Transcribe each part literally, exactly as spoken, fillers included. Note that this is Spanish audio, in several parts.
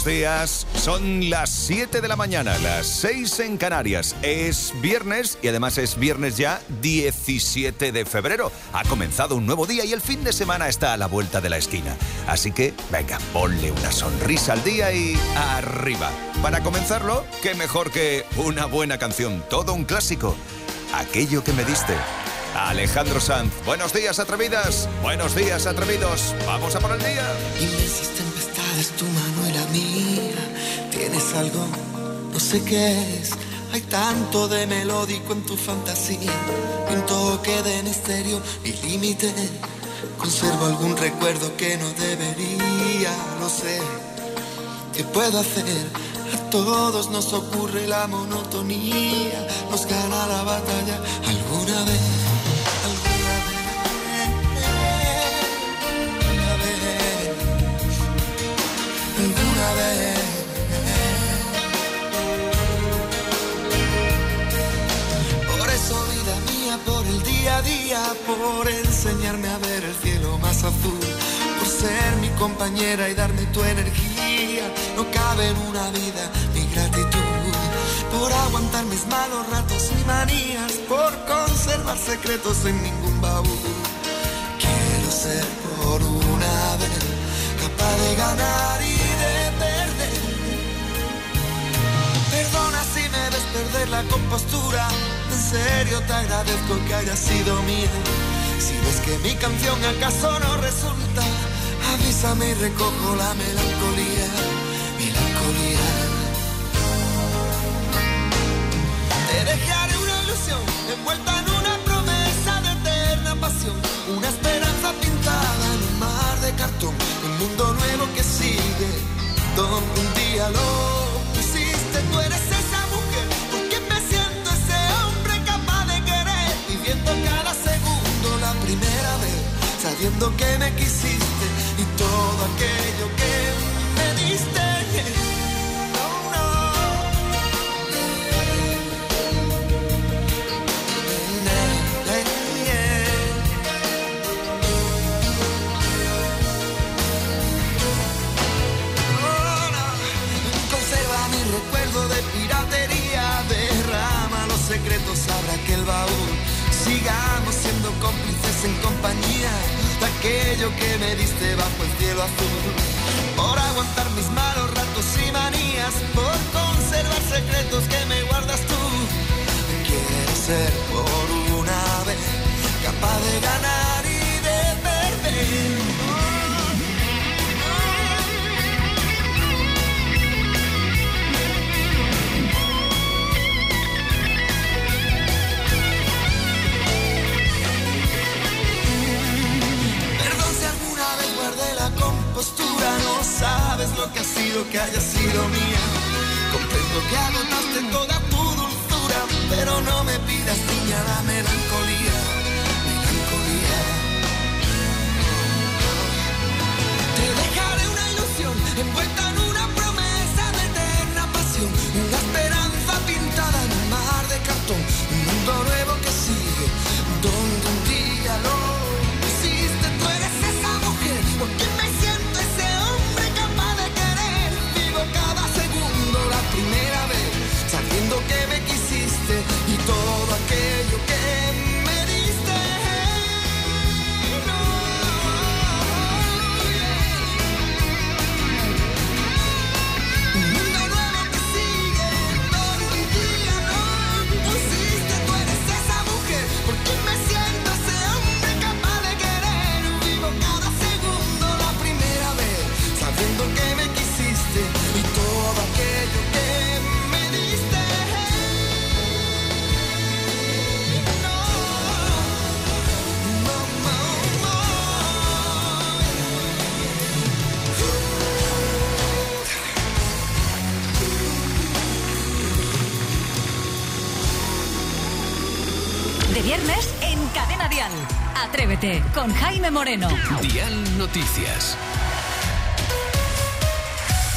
buenos días. Son las siete de la mañana, las seis en Canarias. Es viernes y además es viernes ya diecisiete de febrero. Ha comenzado un nuevo día y el fin de semana está a la vuelta de la esquina. Así que, venga, ponle una sonrisa al día y arriba. Para comenzarlo, qué mejor que una buena canción, todo un clásico. Aquello que me diste. Alejandro Sanz. Buenos días, atrevidas. Buenos días, atrevidos. Vamos a por el día. Inmensas tempestades, tu mano y la mía. Tienes algo, no sé qué es. Hay tanto de melódico en tu fantasía. Y un toque de misterio y límite. Conservo algún recuerdo que no debería. Lo sé. ¿Qué puedo hacer? A todos nos ocurre la monotonía. Nos gana la batalla alguna vez. Alguna vez. Por eso, vida mía, por el día a día, por enseñarme a ver el cielo más azul, por ser mi compañera y darme tu energía. No cabe en una vida mi gratitud, por aguantar mis malos ratos y manías, por conservar secretos en ningún baúl. Quiero ser por una vez capaz de ganar y de perder. Perdona si me ves perder la compostura. En serio te agradezco que haya sido mía. Si ves que mi canción acaso no resulta, avísame y recojo la melancolía. Melancolía. Te dejaré una ilusión envuelta en una promesa de eterna pasión. Una esperanza pintada en un mar de cartón. Un mundo nuevo que sigue, donde un día lo hiciste. Tú eres esa mujer, porque me siento ese hombre capaz de querer. Viviendo cada segundo la primera vez, sabiendo que me quisiste y todo aquello que me diste. Secretos abra aquel baúl. Sigamos siendo cómplices en compañía de aquello que me diste bajo el cielo azul. Por aguantar mis malos ratos y manías, por conservar secretos que me guardas tú. Quiero ser por una vez capaz de ganar y de perder. No sabes lo que ha sido que haya sido mía. Comprendo que agotaste toda tu dulzura, pero no me pidas, niña, la melancolía. Melancolía. Te dejaré una ilusión envuelta en una promesa de eterna pasión. Una esperanza pintada en un mar de cartón. Un mundo nuevo que sigue, donde un día lo hiciste. Tú eres esa mujer, porque me siento ese hombre capaz de querer. Vivo cada segundo la primera vez, sabiendo que me quisiste y todo aquello que me diste. No, yeah. Un mundo nuevo que sigue, donde un día no pusiste. Tú eres esa mujer, porque me siento ese hombre capaz de querer. Vivo cada segundo la primera vez, sabiendo que me quisiste y todo aquello que me diste. No, no, no, no. De viernes en Cadena Dial. Atrévete con Jaime Moreno. Dial Noticias.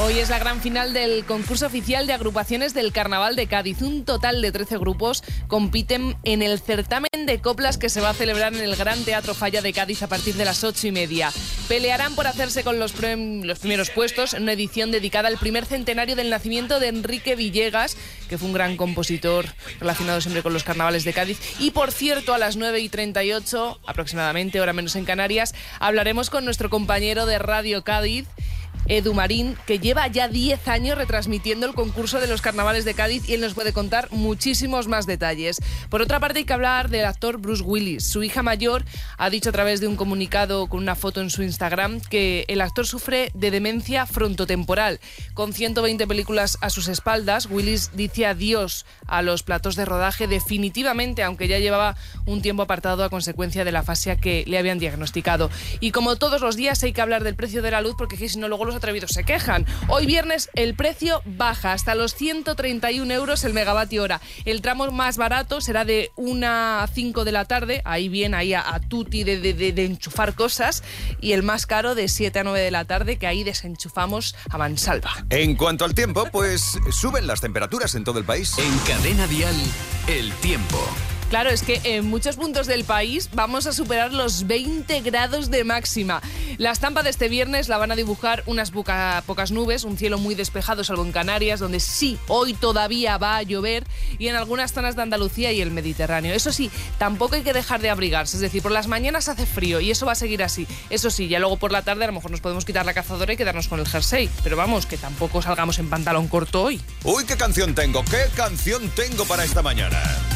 Hoy es la gran final del concurso oficial de agrupaciones del Carnaval de Cádiz. Un total de trece grupos compiten en el certamen de coplas que se va a celebrar en el Gran Teatro Falla de Cádiz a partir de las ocho y media. Pelearán por hacerse con los, pre- los primeros puestos en una edición dedicada al primer centenario del nacimiento de Enrique Villegas, que fue un gran compositor relacionado siempre con los carnavales de Cádiz. Y por cierto, a las nueve y treinta y ocho, aproximadamente, hora menos en Canarias, hablaremos con nuestro compañero de Radio Cádiz, Edu Marín, que lleva ya diez años retransmitiendo el concurso de los carnavales de Cádiz, y él nos puede contar muchísimos más detalles. Por otra parte, hay que hablar del actor Bruce Willis. Su hija mayor ha dicho a través de un comunicado con una foto en su Instagram que el actor sufre de demencia frontotemporal. Con ciento veinte películas a sus espaldas, Willis dice adiós a los platós de rodaje definitivamente, aunque ya llevaba un tiempo apartado a consecuencia de la afasia que le habían diagnosticado. Y como todos los días, hay que hablar del precio de la luz, porque si no, luego los atrevidos se quejan. Hoy viernes el precio baja hasta los ciento treinta y un euros el megavatio hora. El tramo más barato será de una a cinco de la tarde, ahí bien, ahí a, a tutti de, de, de, de enchufar cosas, y el más caro de siete a nueve de la tarde, que ahí desenchufamos a mansalva. En cuanto al tiempo, pues suben las temperaturas en todo el país. En Cadena Dial, el tiempo. Claro, es que en muchos puntos del país vamos a superar los veinte grados de máxima. La estampa de este viernes la van a dibujar unas poca, pocas nubes, un cielo muy despejado, salvo en Canarias, donde sí, hoy todavía va a llover, y en algunas zonas de Andalucía y el Mediterráneo. Eso sí, tampoco hay que dejar de abrigarse, es decir, por las mañanas hace frío y eso va a seguir así. Eso sí, ya luego por la tarde a lo mejor nos podemos quitar la cazadora y quedarnos con el jersey, pero vamos, que tampoco salgamos en pantalón corto hoy. Uy, ¿qué canción tengo? ¿Qué canción tengo para esta mañana?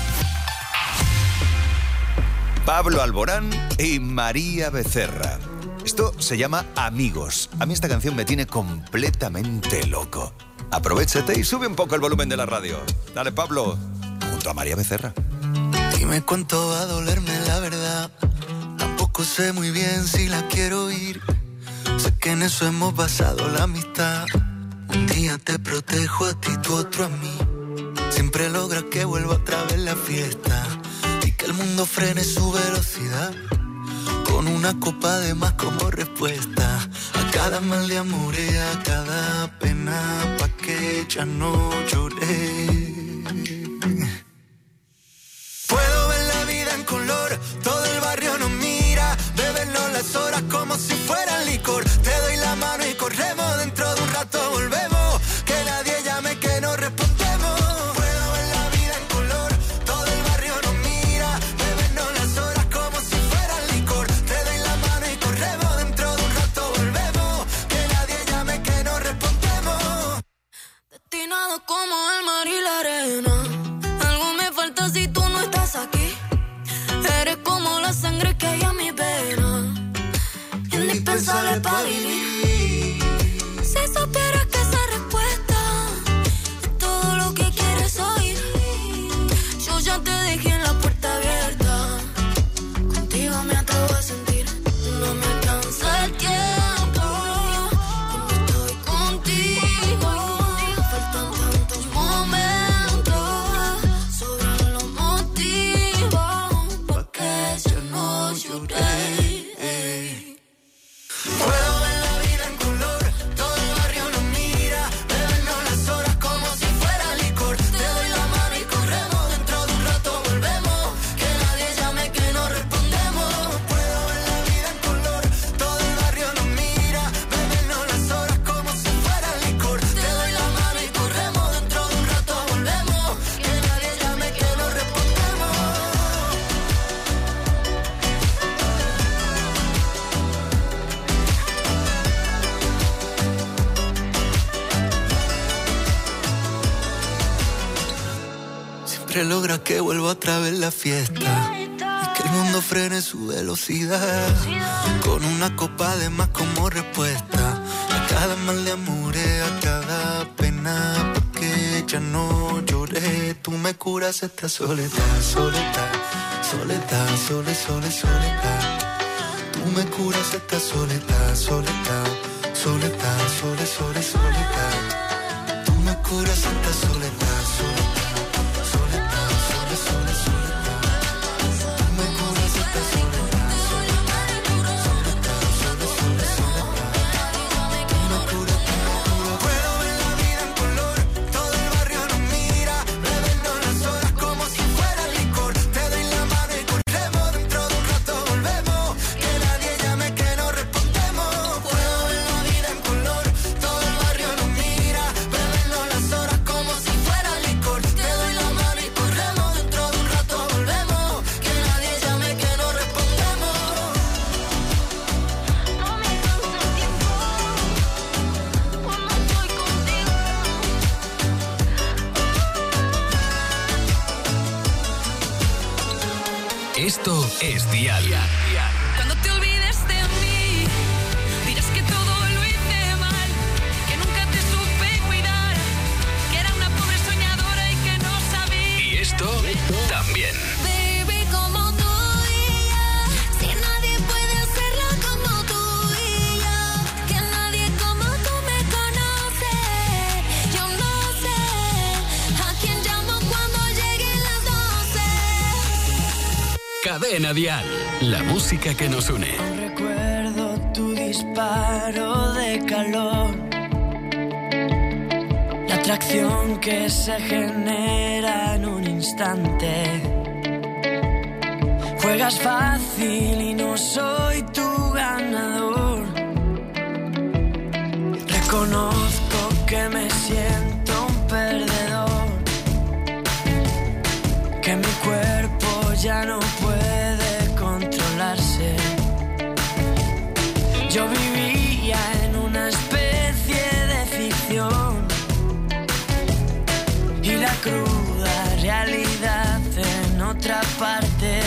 Pablo Alborán y María Becerra. Esto se llama Amigos. A mí esta canción me tiene completamente loco. Aprovéchate y sube un poco el volumen de la radio. Dale, Pablo, junto a María Becerra. Dime cuánto va a dolerme la verdad. Tampoco sé muy bien si la quiero oír. Sé que en eso hemos basado la amistad. Un día te protejo a ti, tú otro a mí. Siempre logras que vuelva otra vez la fiesta. Que el mundo frene su velocidad con una copa de más como respuesta a cada mal de amor y a cada pena, pa' que ya no lloré. Puedo ver la vida en color, todo el barrio nos mira, bebernos las horas como si fueran licor. Te doy la mano y corremos, dentro de un rato volvemos, que nadie llame que no respondemos. Como el mar y la arena, algo me falta si tú no estás aquí. Eres como la sangre que hay a mi vena, indispensable para vivir. Si supieras que esa respuesta es todo lo que quieres oír, yo ya te dejé en la puerta abierta. Contigo me atrevo a sentir, no me alcanza el tiempo. Logra que vuelva otra vez la fiesta y que el mundo frene su velocidad con una copa de más como respuesta a cada mal de amor, a cada pena, porque ya no lloré. Tú me curas esta soledad, soledad, soledad, sole, sole, soledad. Tú me curas esta soledad, soledad, soledad, sole, sole, soledad. Tú me curas esta soledad, soledad. Puedo Esto es Dial. Cuando te olvides de mí, dirás que todo lo hice mal, que nunca te supe cuidar, que era una pobre soñadora y que no sabía. Y esto también. Baby, como tú y yo, si nadie puede hacerlo como tú y yo, que nadie como tú me conoce. Yo no sé a quién llamo cuando lleguen las doce. Cadena Dial, la música que nos une. Recuerdo tu disparo de calor, la atracción que se genera en un instante. Juegas fácil y no soy tu ganador. Reconozco que me siento un perdedor, que mi cuerpo ya no puede controlarse. Yo vivía en una especie de ficción y la cruda realidad en otra parte.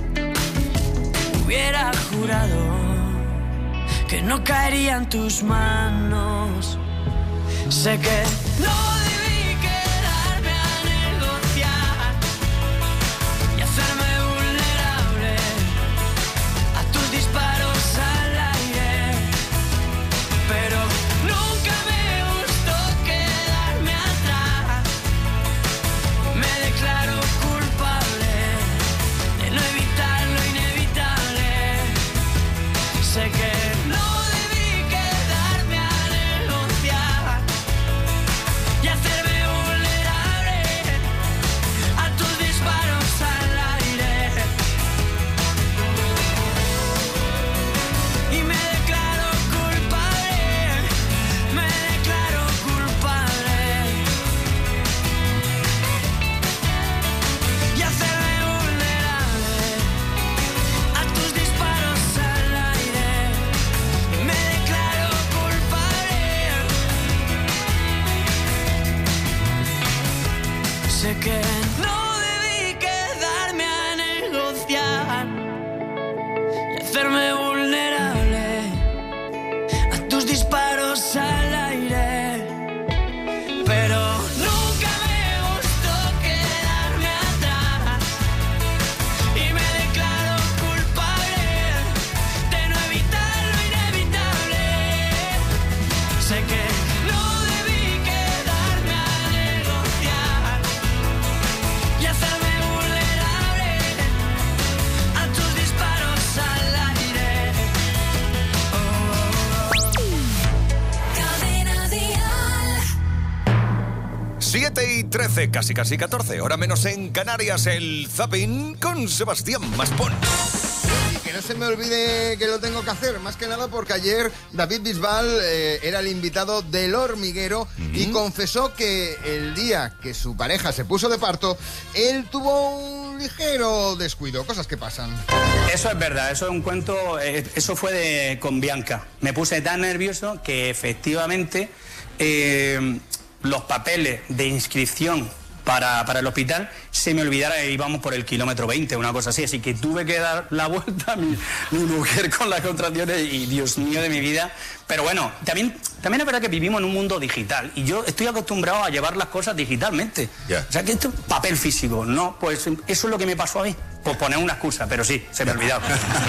Hubiera jurado que no caería en tus manos. Sé que no debí quedarme a negociar y hacerme vulnerable a tus disparos al aire, pero nunca me gustó quedarme atrás. Me declaro culpable de no evitar lo inevitable. Sé que no debí quedarme a negociar y hacerme vulnerable a tus disparos al aire. Y me declaro culpable, me declaro culpable y hacerme vulnerable a tus disparos al aire. Me declaro culpable. Sé que no debí quedarme a negociar y hacerme vulnerable a tus disparos al aire, pero nunca me gustó quedarme atrás y me declaro culpable de no evitar lo inevitable. Sé que no debí quedarme a negociar y hacerme vulnerable a tus disparos al aire. Cadena Dial. siete y trece, casi casi catorce, hora menos en Canarias, el Zapping con Sebastián Maspons. Y que no se me olvide que lo tengo que hacer, más que nada porque ayer David Bisbal eh, era el invitado del Hormiguero uh-huh. y confesó que el día que su pareja se puso de parto, él tuvo un ligero descuido, cosas que pasan. Eso es verdad, eso es un cuento, eh, eso fue de, con Bianca. Me puse tan nervioso que efectivamente eh, los papeles de inscripción para, para el hospital se me olvidara y íbamos por el kilómetro veinte, una cosa así, así que tuve que dar la vuelta a mi, mi mujer con las contracciones y Dios mío de mi vida. Pero bueno, también, también es verdad que vivimos en un mundo digital y yo estoy acostumbrado a llevar las cosas digitalmente. Yeah. O sea, que esto es papel físico, ¿no? Pues eso es lo que me pasó a mí. Pues poner una excusa, pero sí, se me olvidaba.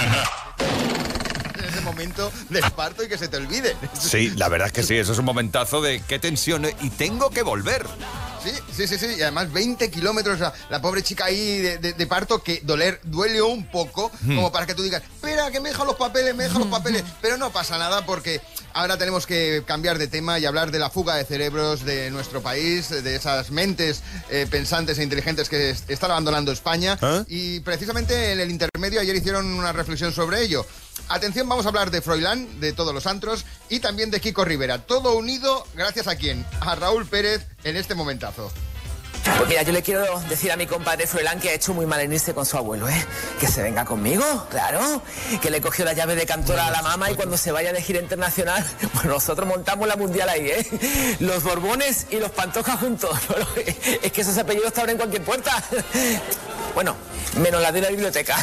En ese momento de parto y que se te olvide. Sí, la verdad es que sí, eso es un momentazo de qué tensión y tengo que volver. Sí, sí, sí, sí, y además veinte kilómetros, la, la pobre chica ahí de, de, de parto, que doler, duele un poco, mm. como para que tú digas, espera, que me dejan los papeles, me dejan los papeles, pero no pasa nada porque ahora tenemos que cambiar de tema y hablar de la fuga de cerebros de nuestro país, de esas mentes eh, pensantes e inteligentes que est- están abandonando España, ¿eh? Y precisamente en el intermedio ayer hicieron una reflexión sobre ello. Atención, vamos a hablar de Froilán, de Todos los Antros y también de Kiko Rivera. Todo unido, gracias a quién? A Raúl Pérez en este momentazo. Pues mira, yo le quiero decir a mi compadre Froilán que ha hecho muy mal en irse con su abuelo, ¿eh? Que se venga conmigo, claro. Que le cogió la llave de cantora a la mamá y cuando se vaya de gira internacional, pues nosotros montamos la mundial ahí, ¿eh? Los Borbones y los Pantojas juntos. Es que esos apellidos te abren cualquier puerta. Bueno, menos la de la biblioteca.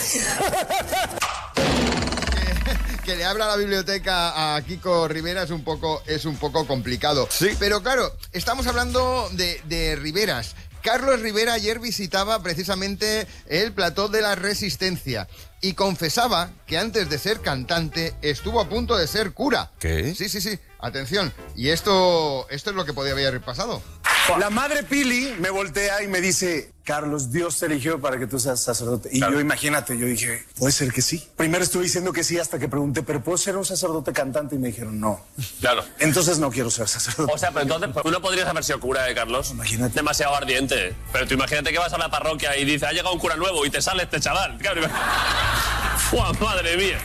Que le abra la biblioteca a Kiko Rivera es un poco, es un poco complicado. Sí. Pero claro, estamos hablando de, de Riveras. Carlos Rivera ayer visitaba precisamente el plató de la Resistencia y confesaba que antes de ser cantante estuvo a punto de ser cura. ¿Qué? Sí, sí, sí. Atención. Y esto, esto es lo que podía haber pasado. La madre Pili me voltea y me dice, Carlos, Dios te eligió para que tú seas sacerdote. Y claro. Yo, imagínate, yo dije, puede ser que sí. Primero estuve diciendo que sí hasta que pregunté, ¿pero puedo ser un sacerdote cantante? Y me dijeron, no. Claro. Entonces no quiero ser sacerdote. O sea, pero entonces tú no podrías haber sido cura, ¿eh, Carlos? Imagínate. Demasiado ardiente. Pero tú imagínate que vas a la parroquia y dices, ha llegado un cura nuevo y te sale este chaval. Claro. ¡Fua, madre mía!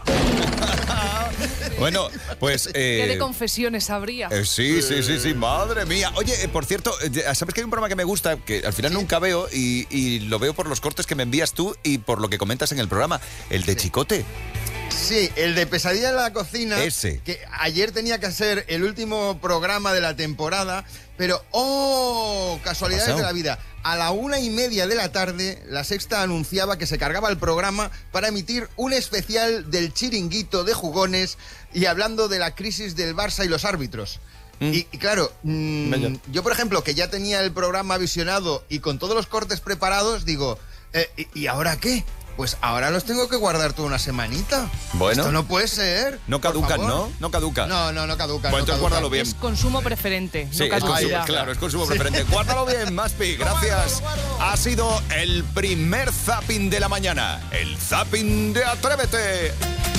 Bueno, pues... Eh, ¿Qué de confesiones habría? Eh, sí, sí, sí, sí, madre mía. Oye, eh, por cierto, eh, ¿sabes que hay un programa que me gusta, que al final nunca veo y, y lo veo por los cortes que me envías tú y por lo que comentas en el programa? El de Chicote. Sí, el de Pesadilla en la cocina. Ese. Que ayer tenía que ser el último programa de la temporada, pero ¡oh! Casualidades de la vida. A la una y media de la tarde, La Sexta anunciaba que se cargaba el programa para emitir un especial del Chiringuito de Jugones y hablando de la crisis del Barça y los árbitros. Mm. Y, y claro, mmm, yo por ejemplo, que ya tenía el programa visionado y con todos los cortes preparados, digo, eh, ¿y, ¿y ahora qué? Pues ahora los tengo que guardar toda una semanita. Bueno. Esto no puede ser. No caducan, ¿no? No caduca. No, no, no caducan. Bueno, no entonces guárdalo bien. Es consumo preferente, sí, no es consumo, claro, es consumo preferente. Guárdalo bien, Maspi, gracias. Ha sido el primer zapping de la mañana. El zapping de Atrévete.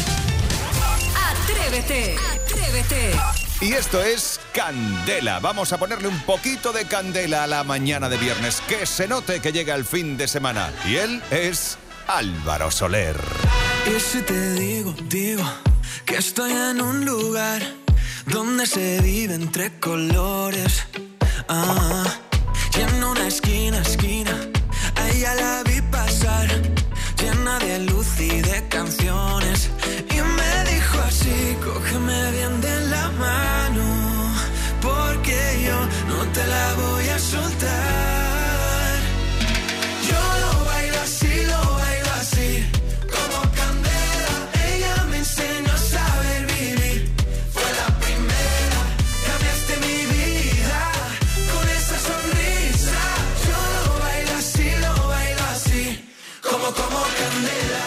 Atrévete, Atrévete. Y esto es Candela. Vamos a ponerle un poquito de candela a la mañana de viernes. Que se note que llega el fin de semana. Y él es Álvaro Soler. Y si te digo, digo que estoy en un lugar donde se vive entre colores. Ah, y en una esquina, esquina, a ella la vi pasar, llena de luz y de canciones. Y me dijo así, cógeme bien de la mano, porque yo no te la voy a soltar. Yo lo bailo así, lo bailo así, como candela. Ella me enseñó a saber vivir. Fue la primera, cambiaste mi vida con esa sonrisa. Yo lo bailo así, lo bailo así, como, como candela.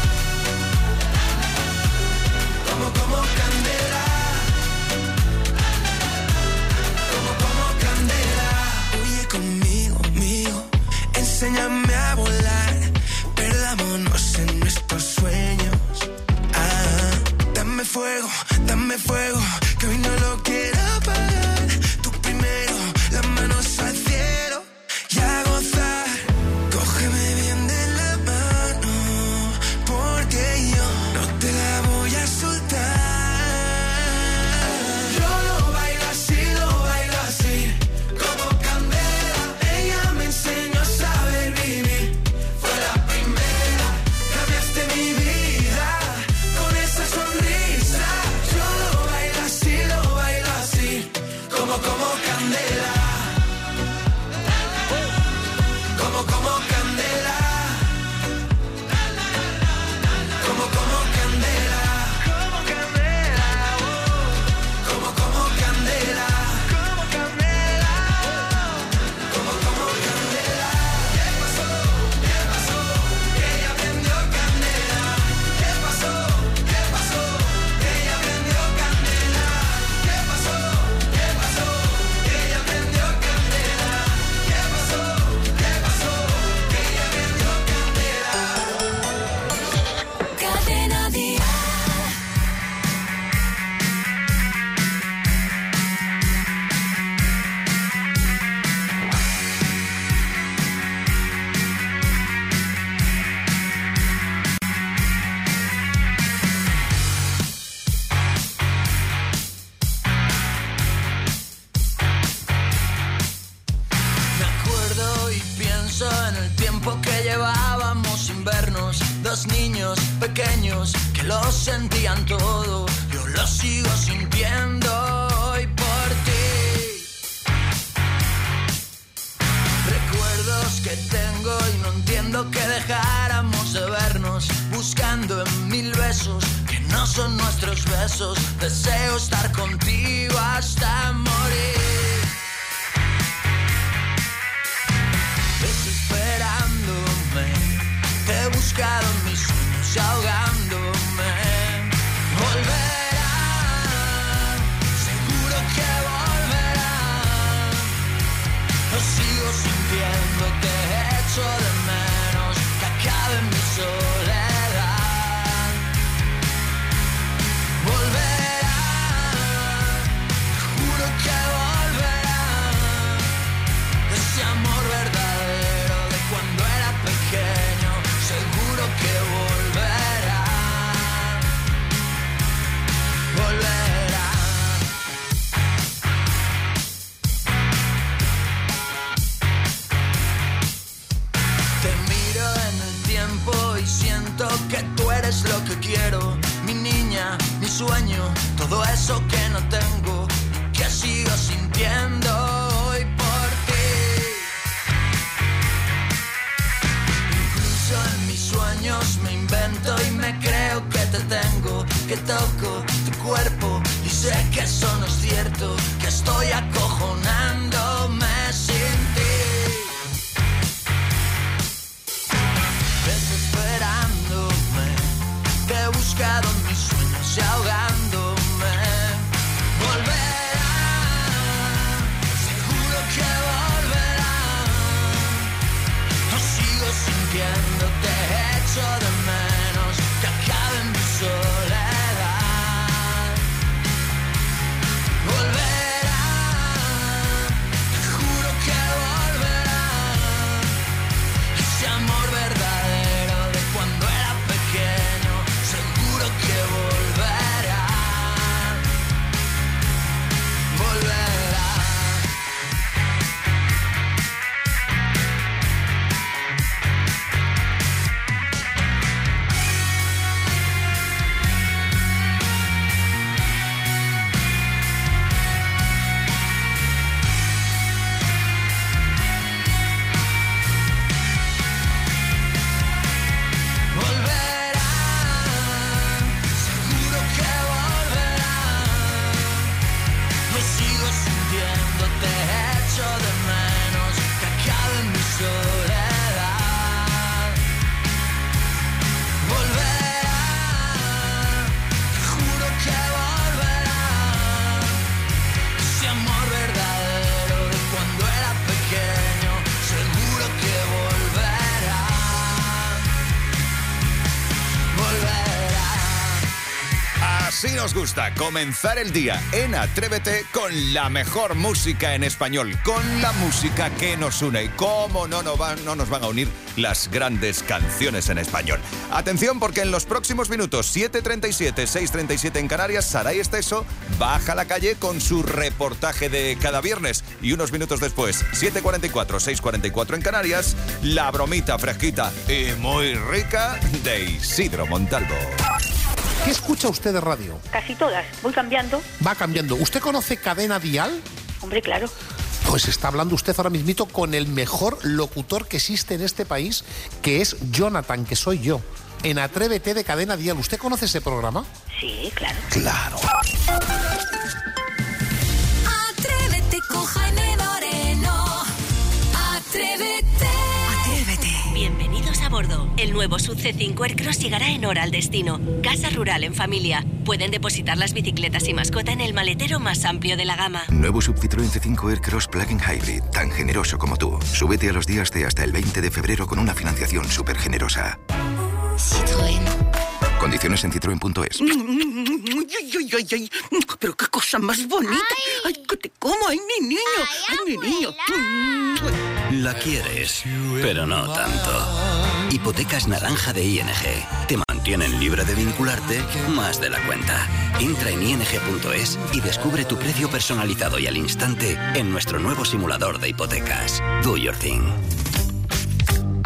Como, como candela. Como, como candela. Huye conmigo, conmigo, enséñame a volar, perdámonos en nuestros sueños. Ah, dame fuego, dame fuego, que hoy no lo quiero apagar. Tú primero, las manos al cielo y a gozar. Cógeme bien de la mano, Los niños pequeños que lo sentían todo, yo lo sigo sintiendo hoy por ti. Recuerdos que tengo y no entiendo que dejáramos de vernos, buscando en mil besos que no son nuestros besos. Deseo estar contigo hasta morir. Te he buscado en mis sueños y ahogándome. Volverá, seguro que volverá. Lo sigo sintiendo, te echo de menos, que acabe mi soledad. Volverá, juro que volverá. Ese amor verdadero de cuando era pequeño. Seguro que volverá, volverá. Te miro en el tiempo y siento que tú eres lo que quiero. Mi niña, mi sueño, todo eso que no tengo, que sigo sintiendo hoy por ti. En mis sueños me invento y me creo que te tengo, que toco tu cuerpo y sé que eso no es cierto, que estoy acojonándome sin ti. Desesperándome, te he buscado en mis sueños y ahogándome. Volverá, seguro que volverá. Lo sigo sintiendo, te echo de menos, que acabe mi soledad. Volverá, te juro que volverá. Ese amor verdadero de cuando era pequeño, seguro que volverá. Volverá. Así nos gusta comenzar el día en Atrévete con la mejor música en español, con la música que nos une. Y cómo no nos van, no nos van a unir las grandes canciones en español. Atención, porque en los próximos minutos, siete treinta y siete, seis treinta y siete en Canarias, Saray Esteso baja a la calle con su reportaje de cada viernes. Y unos minutos después, siete cuarenta y cuatro, seis cuarenta y cuatro en Canarias, la bromita fresquita y muy rica de Isidro Montalvo. ¿Qué escucha usted de radio? Casi todas. Voy cambiando. Va cambiando. ¿Usted conoce Cadena Dial? Hombre, claro. Pues está hablando usted ahora mismito con el mejor locutor que existe en este país, que es Jonathan, que soy yo. En Atrévete de Cadena Dial. ¿Usted conoce ese programa? Sí, claro. Claro. Atrévete con Jaime Moreno. Atrévete. Atrévete. Bienvenidos a bordo. El nuevo S U V C cinco Aircross llegará en hora al destino. Casa rural en familia. Pueden depositar las bicicletas y mascota en el maletero más amplio de la gama. Nuevo Sub Citroën C cinco Aircross Plug-in Hybrid. Tan generoso como tú. Súbete a los días de hasta el veinte de febrero con una financiación súper generosa. Citroën. Condiciones en citroen punto es. Ay, ay, ay, ay. Pero qué cosa más bonita. Ay, ay que te como. Ay, mi niño. Ay, ay mi niño. La quieres, pero no tanto. Hipotecas naranja de I N G. Te mantienen libre de vincularte más de la cuenta. Entra en i n g punto es y descubre tu precio personalizado y al instante en nuestro nuevo simulador de hipotecas. Do your thing.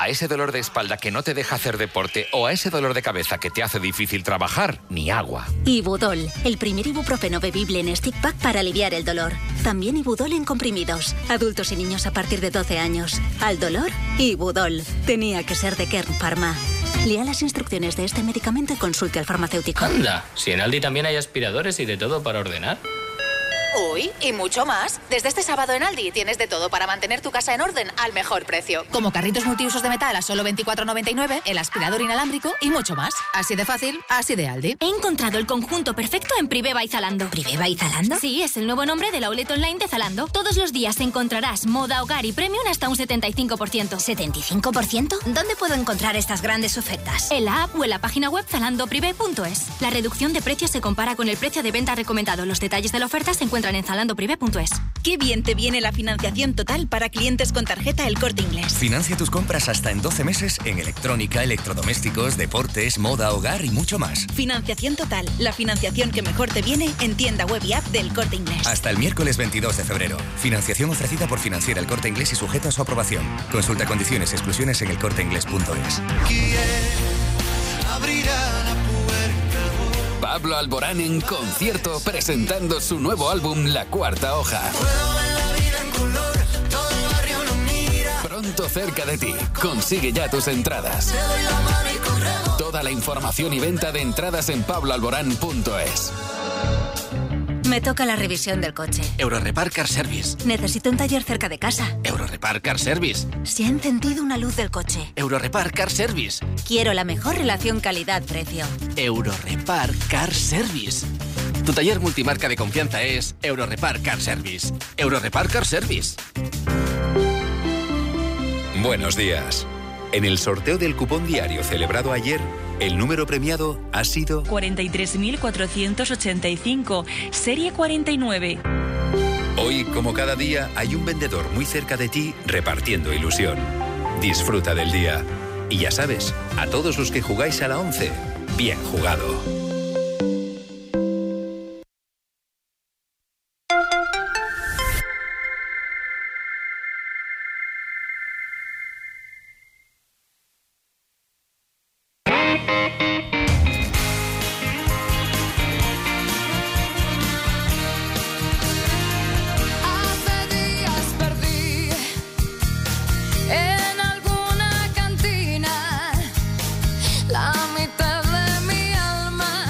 a ese dolor de espalda que no te deja hacer deporte o a ese dolor de cabeza que te hace difícil trabajar, ni agua. Ibudol, el primer ibuprofeno bebible en stick pack para aliviar el dolor. También Ibudol en comprimidos. Adultos y niños a partir de doce años. Al dolor, Ibudol. Tenía que ser de Kern Pharma. Lea las instrucciones de este medicamento y consulte al farmacéutico. Anda, si en Aldi también hay aspiradores y de todo para ordenar. Uy, y mucho más. Desde este sábado en Aldi tienes de todo para mantener tu casa en orden al mejor precio. Como carritos multiusos de metal a solo veinticuatro noventa y nueve, el aspirador inalámbrico y mucho más. Así de fácil, así de Aldi. He encontrado el conjunto perfecto en Privé by Zalando. ¿Privé by Zalando? Sí, es el nuevo nombre del outlet online de Zalando. Todos los días encontrarás moda, hogar y premium hasta un setenta y cinco por ciento. ¿setenta y cinco por ciento? ¿Dónde puedo encontrar estas grandes ofertas? En la app o en la página web zalando privé punto es. La reducción de precios se compara con el precio de venta recomendado. Los detalles de la oferta se encuentran en zalando privé punto es. Qué bien te viene la financiación total para clientes con tarjeta El Corte Inglés. Financia tus compras hasta en doce meses en electrónica, electrodomésticos, deportes, moda, hogar y mucho más. Financiación total, la financiación que mejor te viene en tienda web y app del Corte Inglés. Hasta el miércoles veintidós de febrero. Financiación ofrecida por Financiera El Corte Inglés y sujeta a su aprobación. Consulta condiciones y exclusiones en el corte inglés punto es. Pablo Alborán en concierto presentando su nuevo álbum La Cuarta Hoja. Pronto cerca de ti. Consigue ya tus entradas. Toda la información y venta de entradas en pablo alborán punto es. Me toca la revisión del coche. Eurorepar Car Service. Necesito un taller cerca de casa. Eurorepar Car Service. Se ha encendido una luz del coche. Eurorepar Car Service. Quiero la mejor relación calidad-precio. Eurorepar Car Service. Tu taller multimarca de confianza es Eurorepar Car Service. Eurorepar Car Service. Buenos días. En el sorteo del cupón diario celebrado ayer, el número premiado ha sido cuarenta y tres mil cuatrocientos ochenta y cinco, serie cuarenta y nueve. Hoy, como cada día, hay un vendedor muy cerca de ti repartiendo ilusión. Disfruta del día. Y ya sabes, a todos los que jugáis a la once, bien jugado. La mitad de mi alma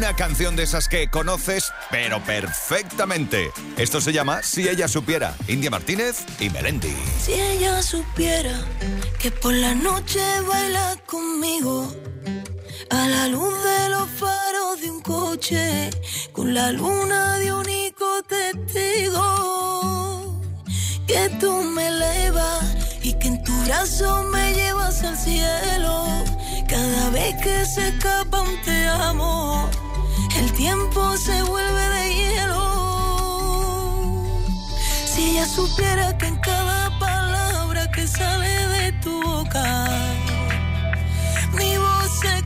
una canción de esas que conoces, pero perfectamente. Esto se llama Si ella supiera. India Martínez y Melendi. Si ella supiera que por la noche baila conmigo, a la luz de los faros de un coche, con la luna de único testigo, que tú me elevas y que en tu brazo me llevas al cielo. Cada vez que se escapa un te amo, el tiempo se vuelve de hielo. Si ella supiera que en cada palabra que sale de tu boca, mi voz se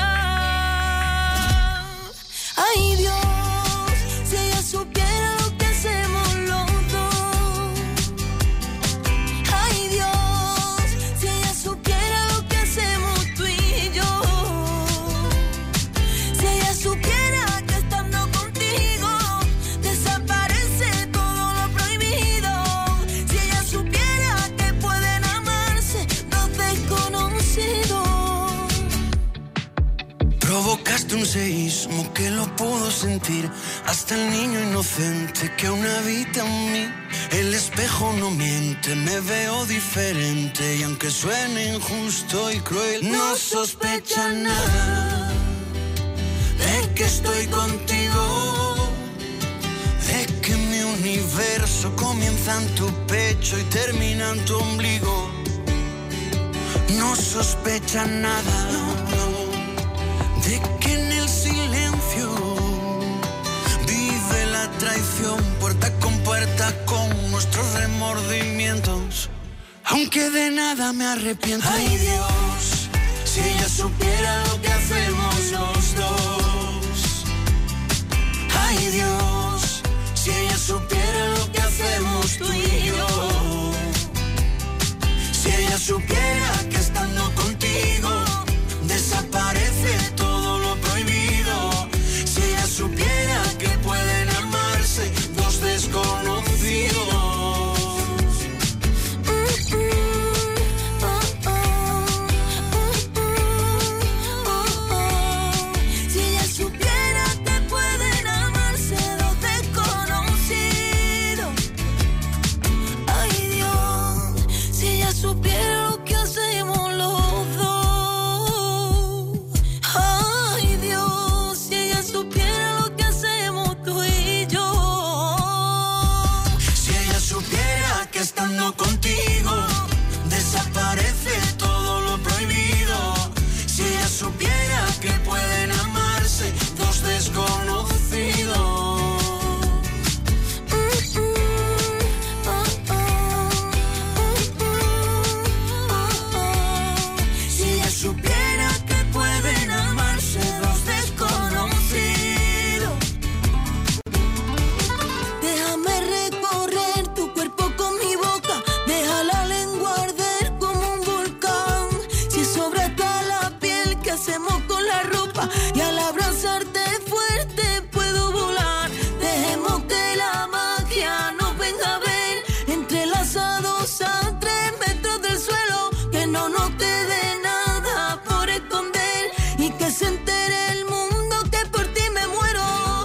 cuela. Ay Dios, si ella supiera lo que hacemos los dos. Ay Dios, si ella supiera lo que hacemos tú y yo. Si ella supiera que estando contigo desaparece todo lo prohibido. Si ella supiera que pueden amarse dos desconocidos. Provocaste un seísmo que lo puedo sentir, hasta el niño inocente que aún habita en mí. El espejo no miente, me veo diferente, y aunque suene injusto y cruel, no sospecha nada de que estoy contigo, de que mi universo comienza en tu pecho y termina en tu ombligo. No sospecha nada, no, no, de que en el silencio vive la traición, puerta con puerta con nuestros remordimientos, aunque de nada me arrepiento. Ay Dios, si ella supiera lo que hacemos los dos. Ay Dios, si ella supiera lo que hacemos tú y yo. Si ella supiera que estando contigo desaparece todo lo prohibido. Si ella supiera que pueden amarse dos desconocidos. Si ella supiera que pueden amarse dos desconocidos. Ay Dios, si ella supiera lo que hacemos los dos. Ay Dios, si ella supiera lo que hacemos tú y yo. Si ella supiera que estando contigo desaparece todo lo prohibido. Si ella supiera que pueden amarse dos desconocidos. Si ella supiera que pueden amarse dos desconocidos. Déjame recorrer tu cuerpo con mi boca, deja la lengua arder como un volcán. Si sobra hasta la piel, ¿qué hacemos con la ropa? Y al abrazarte fuerte puedo volar. Dejemos que la magia nos venga a ver, entrelazados a tres metros del suelo. Que no nos quede nada por esconder y que se entere el mundo que por ti me muero.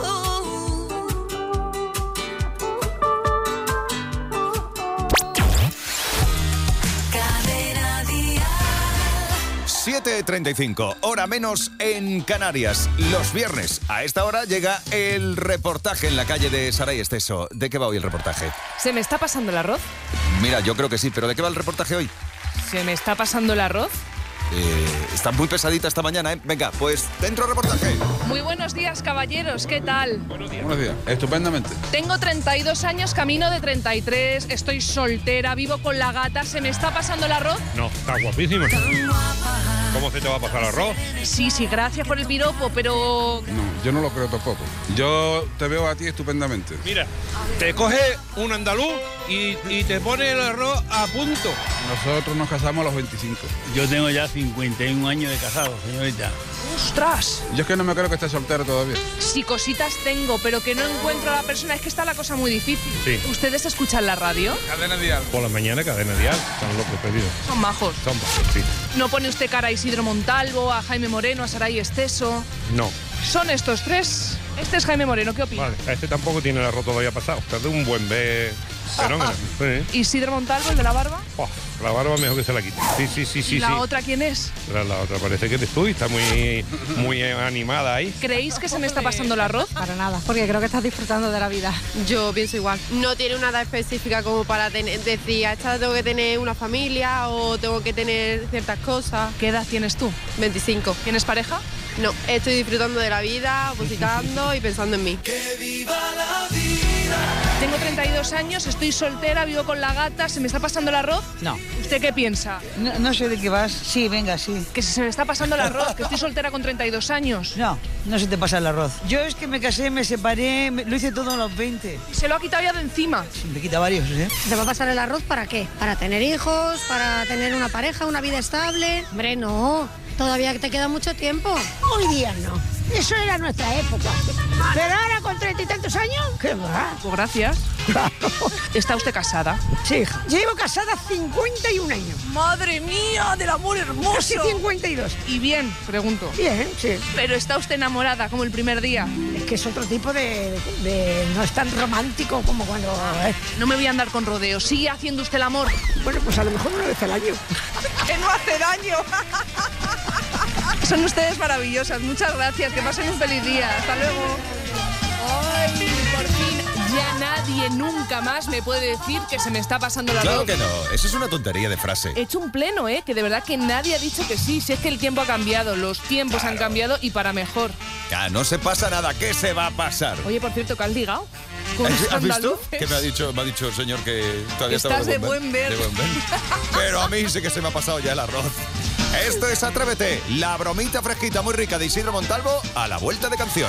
Cadena Dial. siete treinta y cinco, hora menos en Canarias. Los viernes, a esta hora, llega el reportaje en la calle de Saray Esteso. ¿De qué va hoy el reportaje? ¿Se me está pasando el arroz? Mira, yo creo que sí, pero ¿de qué va el reportaje hoy? ¿Se me está pasando el arroz? Eh, está muy pesadita esta mañana, ¿eh? Venga, pues dentro reportaje. Muy buenos días, caballeros. ¿Qué tal? Buenos días. Buenos días. Estupendamente. Tengo treinta y dos años, camino de treinta y tres, estoy soltera, vivo con la gata. ¿Se me está pasando el arroz? No, está guapísimo. ¿Cómo se te va a pasar el arroz? Sí, sí, gracias por el piropo, pero... No, yo no lo creo tampoco. Yo te veo a ti estupendamente. Mira, te coge un andaluz y, y te pone el arroz a punto. Nosotros nos casamos a los veinticinco. Yo tengo ya cincuenta y un años de casado, señorita. ¡Ostras! Yo es que no me creo que estés soltero todavía. Sí, cositas tengo, pero que no encuentro a la persona. Es que está la cosa muy difícil. Sí. ¿Ustedes escuchan la radio? Cadena Dial. Por la mañana, Cadena Dial. Están locos pedidos. Son majos. Son majos, sí. ¿No pone usted cara a Isidro Montalvo, a Jaime Moreno, a Saray Esteso? No. Son estos tres. Este es Jaime Moreno, ¿qué opinas? Vale, este tampoco tiene el arroz todavía pasado. Este es de un buen B fenómeno. Sí. ¿Isidro Montalvo, el de la barba? Oh, la barba mejor que se la quite. Sí, sí, sí, sí. ¿Y la sí. otra quién es? La, la otra parece que eres tú y está muy, muy animada ahí. ¿Creéis que se me está pasando el arroz? Para nada, porque creo que estás disfrutando de la vida. Yo pienso igual. No tiene una edad específica como para tener, decir, a esta tengo que tener una familia o tengo que tener ciertas cosas. ¿Qué edad tienes tú? veinticinco. ¿Tienes pareja? No, estoy disfrutando de la vida, musicando y pensando en mí. Que viva la vida. Tengo treinta y dos años, estoy soltera, vivo con la gata, ¿se me está pasando el arroz? No. ¿Usted qué piensa? No, no sé de qué vas. Sí, venga, sí. Que si se me está pasando el arroz, que estoy soltera con treinta y dos años. No, no se te pasa el arroz. Yo es que me casé, me separé, me, lo hice todo a los veinte. Y se lo ha quitado ya de encima. Sí, me quita varios, ¿eh? ¿Se va a pasar el arroz para qué? ¿Para tener hijos? ¿Para tener una pareja, una vida estable? Hombre, no. Todavía te queda mucho tiempo. Hoy día no. Eso era nuestra época. Pero ahora con treinta y tantos años, ¿qué va? Pues gracias. Claro. ¿Está usted casada? Sí, hija. Llevo casada cincuenta y un años. ¡Madre mía, del amor hermoso! Casi cincuenta y dos. ¿Y bien? Pregunto. Bien, sí. ¿Pero está usted enamorada como el primer día? Es que es otro tipo de... de no es tan romántico como cuando... ¿eh? No me voy a andar con rodeos. ¿Sigue haciendo usted el amor? Bueno, pues a lo mejor una vez al año. ¡Que no hace daño! Son ustedes maravillosas. Muchas gracias. Que pasen un feliz día. Hasta luego. Ay, por fin. Ya nadie nunca más me puede decir que se me está pasando la Claro arroz. que no, eso es una tontería de frase. He hecho un pleno, ¿eh? Que de verdad que nadie ha dicho que sí. Si es que el tiempo ha cambiado, los tiempos Claro. han cambiado y para mejor. Ya, no se pasa nada, ¿qué se va a pasar? Oye, por cierto, ¿que has ligado? Con ¿Has estos has visto? andaluces. Que me ha dicho, me ha dicho el señor que todavía Estás estaba de buen ver. De buen ver. Pero a mí sí que se me ha pasado ya el arroz. Esto es Atrévete, la bromita fresquita muy rica de Isidro Montalvo a la vuelta de canción.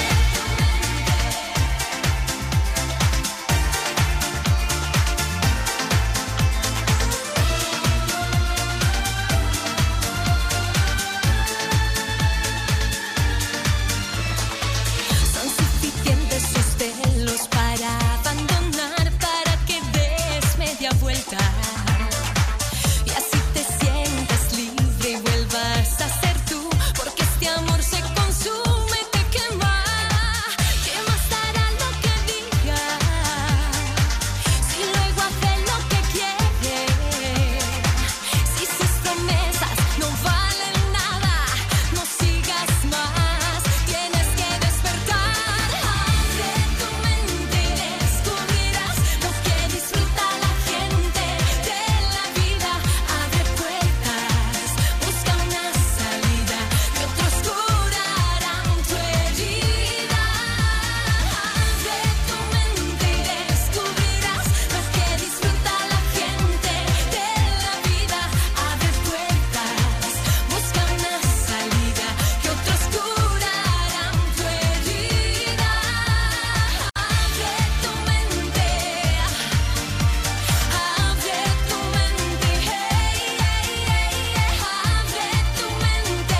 Son suficientes sus celos para abandonar, para que des media vuelta y así te sientas libre y vuelvas a ser tú, porque este amor se consume, te quema. ¿Qué más dará lo que diga si luego hace lo que quiere? Si sus promesas no valen nada, no sigas más, tienes que despertar. Abre tu mente y descubrirás lo que disfruta la gente de la vida. Abre puertas, busca una salida que otros curarán tu herida. Abre tu mente y descubrirás lo que disfruta la gente de la vida. Abre puertas, busca una salida que otros curarán tu herida. Abre tu mente, abre tu mente, hey, hey, hey, abre tu mente,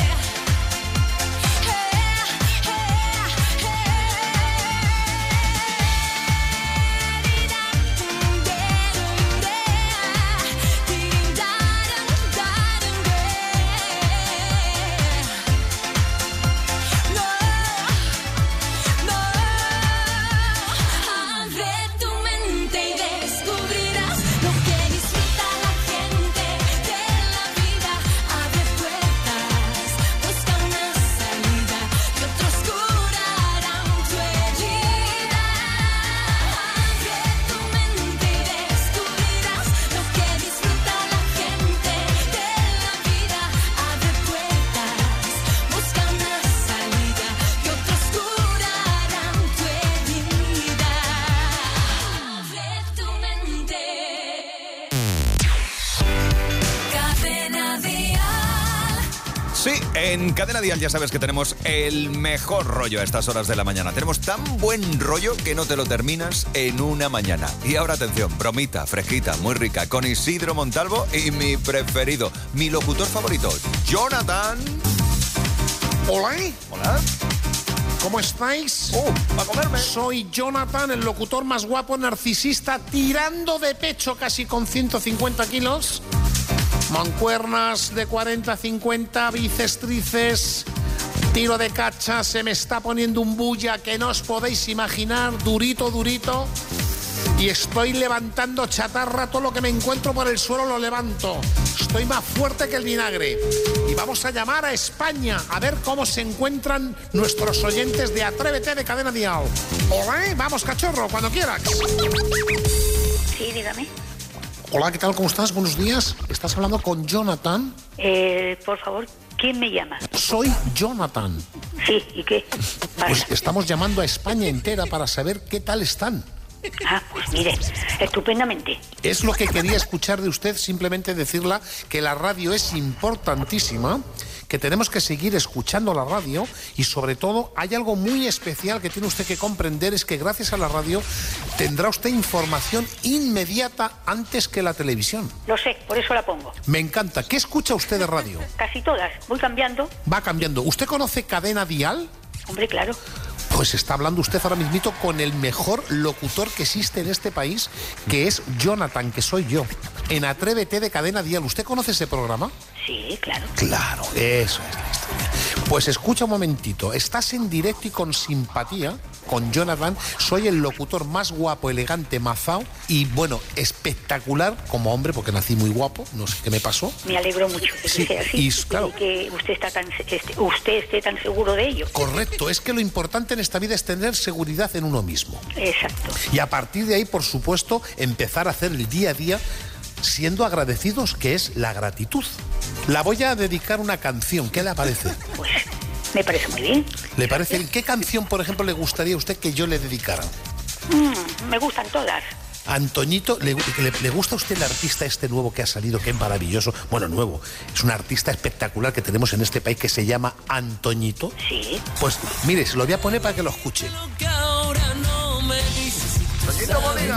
abre tu mente y descubrirás lo que disfruta la gente de la vida. Abre puertas, busca una salida que otros curarán tu herida. Abre tu mente y descubrirás lo que disfruta la gente de la vida. Abre puertas, busca una salida que otros curarán tu herida. Abre tu mente. Cadena Dial. Sí, en Cadena Dial ya sabes que tenemos el mejor rollo a estas horas de la mañana. Tenemos tan buen rollo que no te lo terminas en una mañana. Y ahora atención, bromita, fresquita, muy rica, con Isidro Montalvo y mi preferido, mi locutor favorito, Jonathan. Hola. Hola. ¿Cómo estáis? Oh, ¿va a comerme? Soy Jonathan, el locutor más guapo, narcisista, tirando de pecho casi con ciento cincuenta kilos. Mancuernas de cuarenta a cincuenta, bíceps, tríceps, Tiro de cacha, se me está poniendo un bulla que no os podéis imaginar, durito, durito. Y estoy levantando chatarra, todo lo que me encuentro por el suelo lo levanto. Estoy más fuerte que el vinagre. Y vamos a llamar a España a ver cómo se encuentran nuestros oyentes de Atrévete de Cadena Dial. Hola, vamos cachorro, cuando quieras. Sí, dígame. Hola, ¿qué tal? ¿Cómo estás? Buenos días. ¿Estás hablando con Jonathan? Eh, por favor, ¿quién me llama? Soy Jonathan. Sí, ¿y qué? Pues estamos llamando a España entera para saber qué tal están. Ah, pues mire, estupendamente. Es lo que quería escuchar de usted, simplemente decirle que la radio es importantísima, que tenemos que seguir escuchando la radio y sobre todo hay algo muy especial que tiene usted que comprender, es que gracias a la radio tendrá usted información inmediata antes que la televisión. Lo sé, por eso la pongo. Me encanta. ¿Qué escucha usted de radio? Casi todas, voy cambiando. Va cambiando. ¿Usted conoce Cadena Dial? Hombre, claro. Pues está hablando usted ahora mismito con el mejor locutor que existe en este país, que es Jonathan, que soy yo, en Atrévete de Cadena Dial. ¿Usted conoce ese programa? Sí, claro. Claro, eso es la historia. Pues escucha un momentito, estás en directo y con simpatía con Jonathan. Soy el locutor más guapo, elegante, mazao y, bueno, espectacular como hombre, porque nací muy guapo, no sé qué me pasó. Me alegro mucho de que Sí, sea así y, claro. y que usted, está tan, este, usted esté tan seguro de ello. Correcto, es que lo importante en esta vida es tener seguridad en uno mismo. Exacto. Y a partir de ahí, por supuesto, empezar a hacer el día a día siendo agradecidos, que es la gratitud. La voy a dedicar una canción, ¿qué le parece? Pues me parece muy bien. ¿Le parece bien? ¿Qué canción, por ejemplo, le gustaría a usted que yo le dedicara? Mm, me gustan todas. Antoñito, ¿le, le, ¿le gusta a usted el artista este nuevo que ha salido, que es maravilloso? Bueno, nuevo, es un artista espectacular que tenemos en este país que se llama Antoñito. Sí. Pues mire, se lo voy a poner para que lo escuche. Antoñito Molina.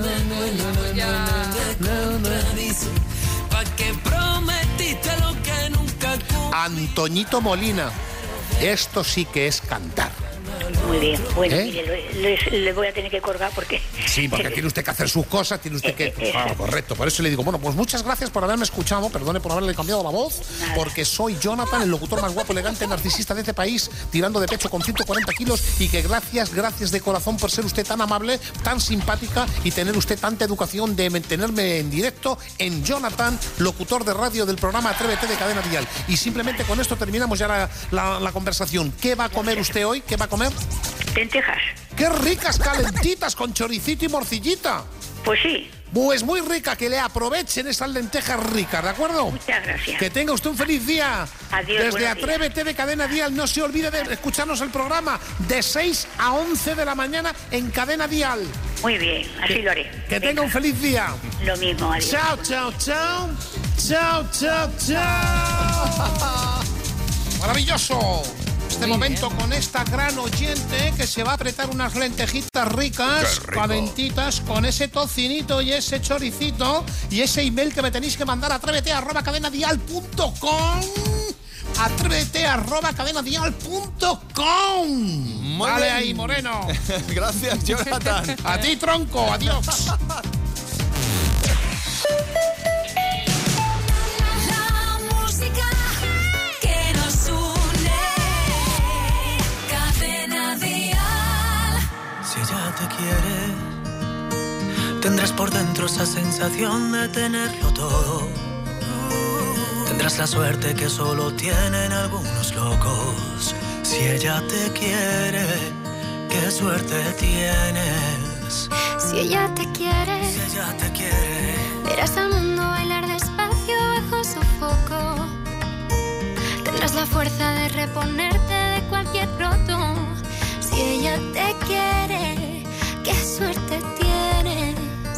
Antoñito Molina. Esto sí que es cantar. Muy bien, bueno, ¿Eh? mire, le, le- le voy a tener que colgar porque... Sí, porque tiene usted que hacer sus cosas, tiene usted que... Ah, correcto, por eso le digo, bueno, pues muchas gracias por haberme escuchado, perdone por haberle cambiado la voz, porque soy Jonathan, el locutor más guapo, elegante, narcisista de este país, tirando de pecho con ciento cuarenta kilos, y que gracias, gracias de corazón por ser usted tan amable, tan simpática y tener usted tanta educación de tenerme en directo en Jonathan, locutor de radio del programa Atrévete de Cadena Dial. Y simplemente con esto terminamos ya la, la- la conversación. ¿Qué va a comer usted hoy? ¿Qué va a comer? Lentejas. ¡Qué ricas, calentitas, con choricito y morcillita! Pues sí. Pues muy rica, que le aprovechen esas lentejas ricas, ¿de acuerdo? Muchas gracias. Que tenga usted un feliz día. Adiós, Desde buenos Atrévete de Cadena Dial, no se olvide de escucharnos el programa de seis a once de la mañana en Cadena Dial. Muy bien, así Que- lo haré. Que tenga un feliz día. Lo mismo, adiós. Chao, chao, chao. Chao, chao, chao. Maravilloso. Este momento con esta gran oyente que se va a apretar unas lentejitas ricas, calentitas, con ese tocinito y ese choricito y ese email que me tenéis que mandar a atrévete arroba cadenadial punto com. Atrévete arroba cadenadial punto com. Vale bien. ahí, Moreno. Gracias, Jonathan. A ti, tronco. Adiós. La música que nos une. Cadena Dial. Si ella te quiere, tendrás por dentro esa sensación de tenerlo todo. Tendrás la suerte que solo tienen algunos locos. Si ella te quiere, qué suerte tienes. Si ella te quiere, Si ella te quiere, verás al mundo bailar despacio bajo su foco. Tendrás la fuerza de reponerte de cualquier roto. Si ella te quiere, qué suerte tienes.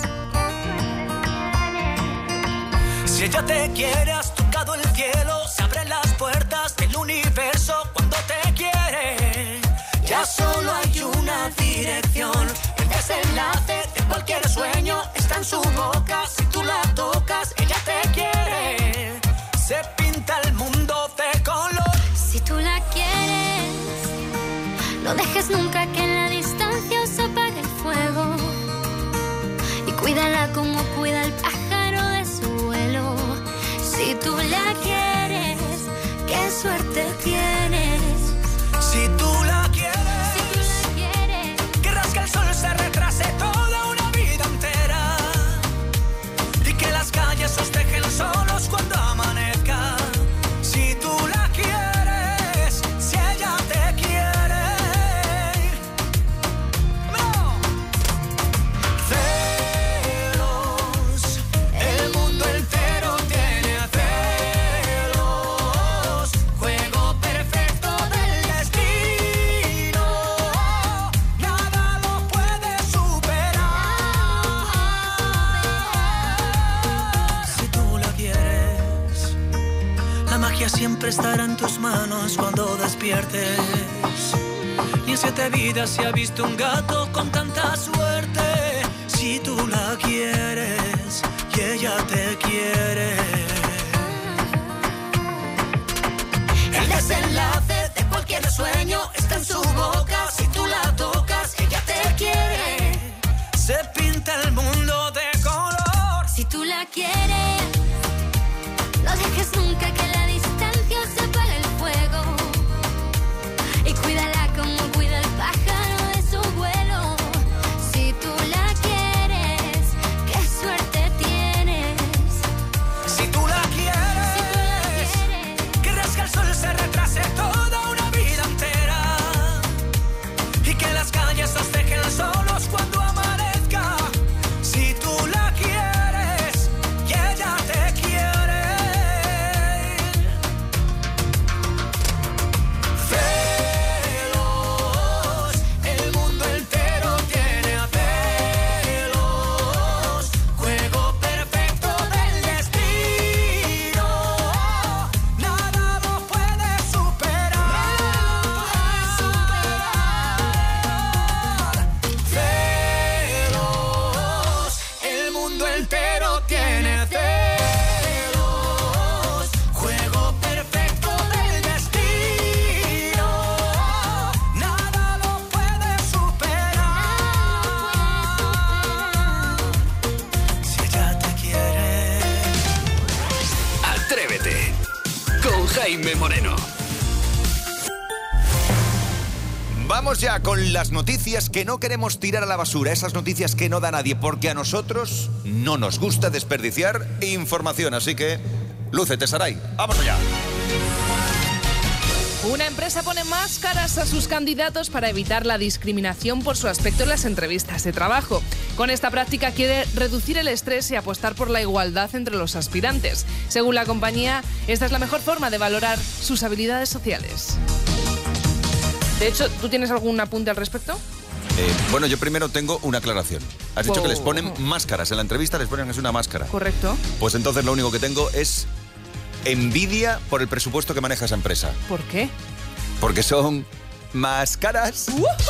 si ella te quiere, has tocado el cielo. Se abren las puertas del universo cuando te quiere. Ya solo hay una dirección. El desenlace de cualquier sueño está en su boca. Si tú la tocas, ella te quiere. Se pinta el mundo de color. Si tú la quieres, no dejes nunca que en la distancia os apague el fuego. Y cuídala como cuida el pájaro de su vuelo. Si tú la quieres, qué suerte tienes. siempre estará en tus manos cuando despiertes. Ni en siete vidas se ha visto un gato con tanta suerte. Si tú la quieres y ella te quiere. El desenlace de cualquier sueño está en su boca. Si tú la tocas, ella te quiere. Se pinta el mundo de color. Si tú la quieres, no dejes nunca que la distancia se apague el fuego. Y cuídala como cuida el pájaro de su vuelo. Si tú la quieres, qué suerte tienes. Si tú la quieres, si tú la quieres, que rasca el sol se retrase toda una vida entera. Y que las calles nos dejen solos cuando amanezca. Si tú la quieres y ella te quiere. Celos, el mundo entero tiene a celos. Juego perfecto del destino. Nada lo puede superar. Celos, el mundo entero tiene celos. Juego perfecto del destino. Nada lo puede superar. Si ella te quiere. Atrévete con Jaime Moreno. Vamos ya con las noticias que no queremos tirar a la basura, esas noticias que no da nadie, porque a nosotros no nos gusta desperdiciar información. Así que, lúcete, Saray. ¡Vamos allá! Una empresa pone máscaras a sus candidatos para evitar la discriminación por su aspecto en las entrevistas de trabajo. Con esta práctica quiere reducir el estrés y apostar por la igualdad entre los aspirantes. Según la compañía, esta es la mejor forma de valorar sus habilidades sociales. De hecho, ¿tú tienes algún apunte al respecto? Eh, bueno, yo primero tengo una aclaración. Has dicho Oh. que les ponen máscaras. En la entrevista les ponen así una máscara. Correcto. Pues entonces lo único que tengo es envidia por el presupuesto que maneja esa empresa. ¿Por qué? Porque son máscaras.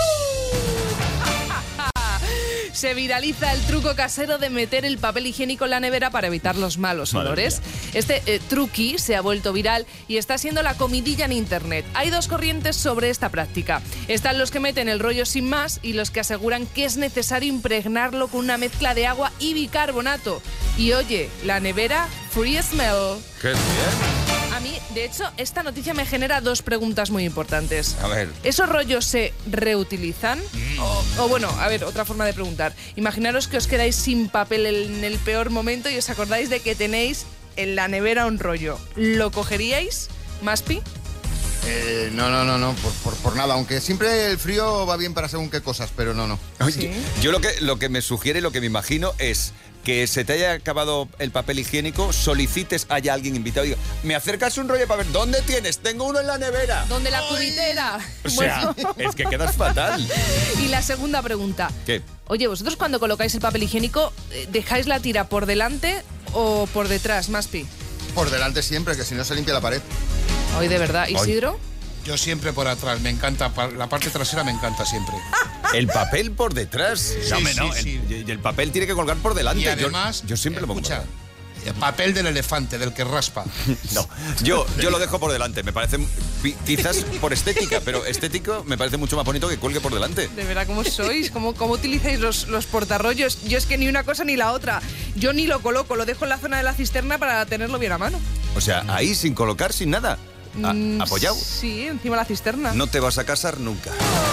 Se viraliza el truco casero de meter el papel higiénico en la nevera para evitar los malos Madre olores. mía. Este eh, truqui se ha vuelto viral y está siendo la comidilla en internet. Hay dos corrientes sobre esta práctica. Están los que meten el rollo sin más y los que aseguran que es necesario impregnarlo con una mezcla de agua y bicarbonato. Y oye, la nevera, free smell. ¡Qué bien! A mí, de hecho, esta noticia me genera dos preguntas muy importantes. A ver. ¿Esos rollos se reutilizan? O, o bueno, a ver, otra forma de preguntar. Imaginaros que os quedáis sin papel en el peor momento y os acordáis de que tenéis en la nevera un rollo. ¿Lo cogeríais, Maspi? Eh, no, no, no, no, por, por, por nada. Aunque siempre el frío va bien para según qué cosas, pero no, no. Oye, yo lo que, lo que me sugiere, lo que me imagino es que se te haya acabado el papel higiénico, solicites, haya alguien invitado y diga, ¿me acercas un rollo de papel? ¿Dónde tienes? Tengo uno en la nevera. ¿Dónde la cubitera? O sea, Bueno. es que quedas fatal. Y la segunda pregunta. ¿Qué? Oye, ¿vosotros cuando colocáis el papel higiénico, eh, dejáis la tira por delante o por detrás, Maspi? Por delante siempre, que si no se limpia la pared. Hoy de verdad. ¿Isidro? Yo siempre por atrás, me encanta, pa- la parte trasera me encanta siempre. El papel por detrás. Sí, No, hombre, sí, no, sí. El, y el papel tiene que colgar por delante. Y Yo- además, yo, siempre lo pongo. escucha, el papel del elefante, del que raspa. No, yo, yo lo dejo por delante. Me parece, pi- quizás por estética, pero estético me parece mucho más bonito que cuelgue por delante. De verdad, ¿cómo sois? ¿Cómo, cómo utilizáis los, los portarrollos? Yo es que ni una cosa ni la otra. Yo ni lo coloco, lo dejo en la zona de la cisterna para tenerlo bien a mano. O sea, ahí sin colocar, sin nada. A- Mm, apoyado. Sí, encima de la cisterna. No te vas a casar nunca.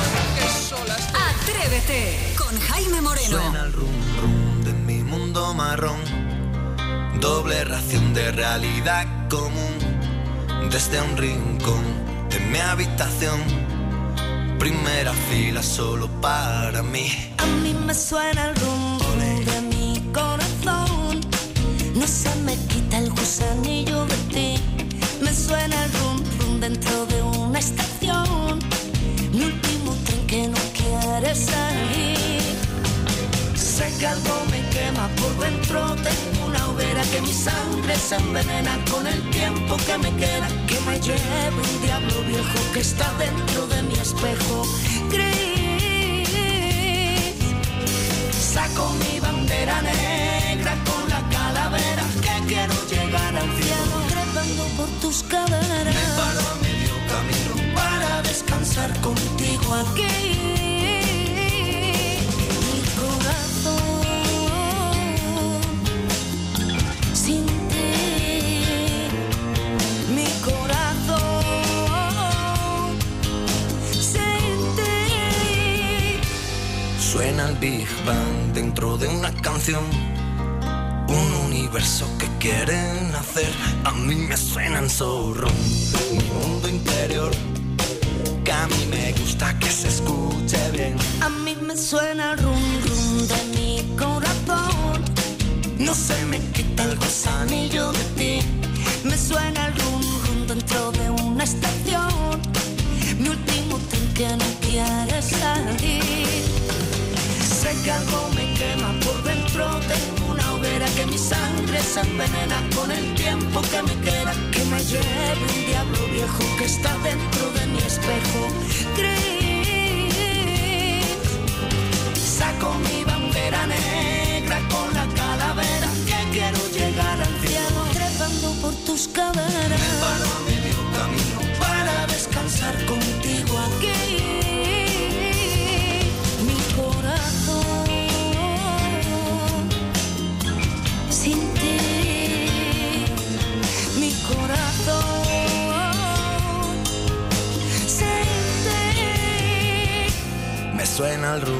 Atrévete con Jaime Moreno. Suena el rum rum de mi mundo marrón. Doble ración de realidad común. Desde un rincón de mi habitación. Primera fila solo para mí. A mí me suena el rum rum de mi corazón. No se me quita el gusanillo de ti. Me suena el rum rum dentro de una estación. Mi último tren que no quiere salir. Sé que algo me quema por dentro, tengo una hoguera que mi sangre se envenena con el tiempo que me queda, que me lleve un diablo viejo que está dentro de mi espejo gris. Saco mi bandera negra con la calavera que quiero llegar al cielo, trepando por tus caderas. Me paro a medio camino para descansar contigo aquí. Sin ti, mi corazón, sin ti. Suena el Big Bang dentro de una canción, un universo que quieren hacer. A mí me suena en zorro, mi mundo interior, que a mí me gusta que se escuche bien. A mí me suena el rum rum de mi corazón, no se me quita el gusanillo de ti. Me suena el rum rum dentro de una estación, mi último tren que no quiere salir. Sé que algo me quema por dentro, tengo una hoguera que mi sangre se envenena con el tiempo que me queda, que me lleve un diablo viejo que está dentro de mi espejo gris. Saco mi bandera negra con la calavera que quiero llegar al cielo, trepando por tus caderas. Me paro a medio camino para descansar contigo aquí. Mi corazón, sin ti, mi corazón, sin ti. Me suena el rum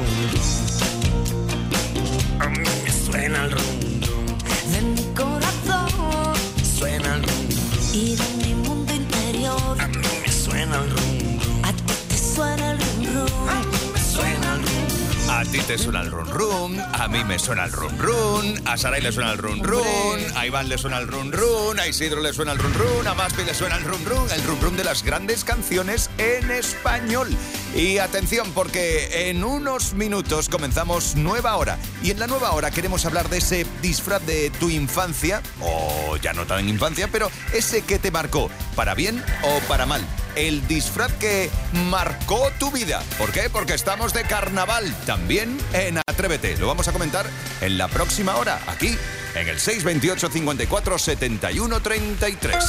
rum, a mí me suena el rum rum de mi corazón, suena el rum rum, y de mi mundo interior, a mí me suena el rum rum, a ti te suena el rum rum, a mí me suena el rum rum. A ti te suena el run run, a mí me suena el run run, a Saray le suena el run run, a Iván le suena el run run, a Isidro le suena el run run, a Maspi le suena el run run, el run run de las grandes canciones en español. Y atención, porque en unos minutos comenzamos nueva hora, y en la nueva hora queremos hablar de ese disfraz de tu infancia, o ya no tan infancia, pero ese que te marcó, para bien o para mal. El disfraz que marcó tu vida. ¿Por qué? Porque estamos de carnaval también en Atrévete. Lo vamos a comentar en la próxima hora, aquí, en el seis veintiocho, cincuenta y cuatro, setenta y uno, treinta y tres.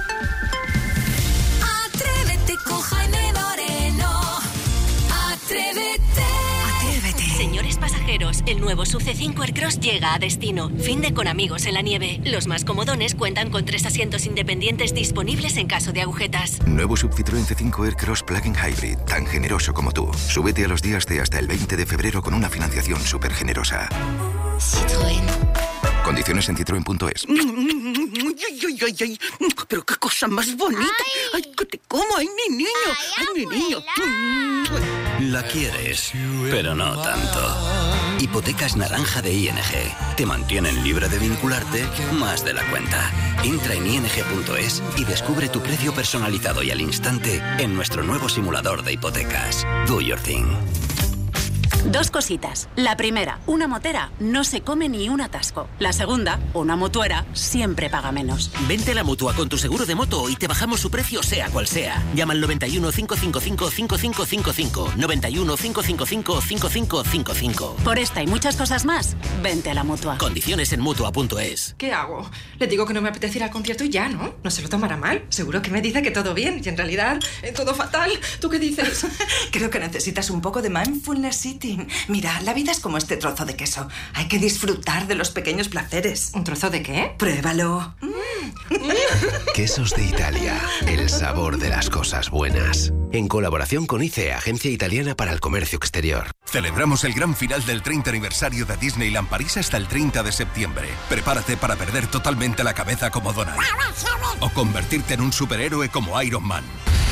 Atrévete con Jaime Moreno. Atrévete. Atrévete. Señores pasajeros, el nuevo S U V C cinco Aircross llega a destino. Fin de con amigos en la nieve. Los más comodones cuentan con tres asientos independientes disponibles en caso de agujetas. Nuevo Sub Citroën C cinco Aircross Plug-in Hybrid, tan generoso como tú. Súbete a los días de hasta el veinte de febrero con una financiación súper generosa. Citroën. Condiciones en citroen punto es. Ay, ay, ay, ay. Pero qué cosa más bonita. Ay, ay que te como. Ay, mi niño. Ay, mi niño. La quieres, pero no tanto. Hipotecas naranja de I N G. Te mantienen libre de vincularte más de la cuenta. Entra en i n g punto es y descubre tu precio personalizado y al instante en nuestro nuevo simulador de hipotecas. Do your thing. Dos cositas. La primera, una motera no se come ni un atasco. La segunda, una mutuera siempre paga menos. Vente a la Mutua con tu seguro de moto y te bajamos su precio sea cual sea. Llama al noventa y uno, cinco cinco cinco, cinco cinco cinco cinco. noventa y uno, cinco cinco cinco, cinco cinco cinco cinco. Por esta y muchas cosas más, vente a la Mutua. Condiciones en mutua punto es. ¿Qué hago? Le digo que no me apetece ir al concierto y ya, ¿no? No se lo tomará mal. Seguro que me dice que todo bien y en realidad eh, todo fatal. ¿Tú qué dices? Creo que necesitas un poco de mindfulness eating. Mira, la vida es como este trozo de queso. Hay que disfrutar de los pequeños placeres. ¿Un trozo de qué? Pruébalo. Quesos de Italia. El sabor de las cosas buenas. En colaboración con I C E, Agencia Italiana para el Comercio Exterior. Celebramos el gran final del treinta aniversario de Disneyland París hasta el treinta de septiembre. Prepárate para perder totalmente la cabeza como Donald. O convertirte en un superhéroe como Iron Man.